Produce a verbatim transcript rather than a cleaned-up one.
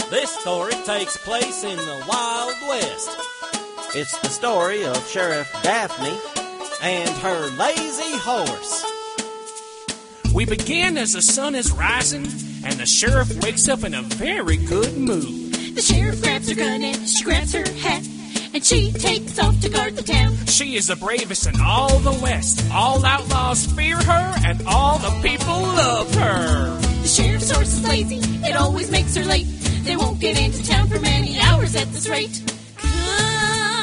This story takes place in the Wild West. It's the story of Sheriff Daphne and her lazy horse. We begin as the sun is rising, and the sheriff wakes up in a very good mood. The sheriff grabs her gun and she grabs her hat, and she takes off to guard the town. She is the bravest in all the West. All outlaws fear her, and all the people love her. The sheriff's horse is lazy, it always makes her late. They won't get into town for many hours at this rate. Come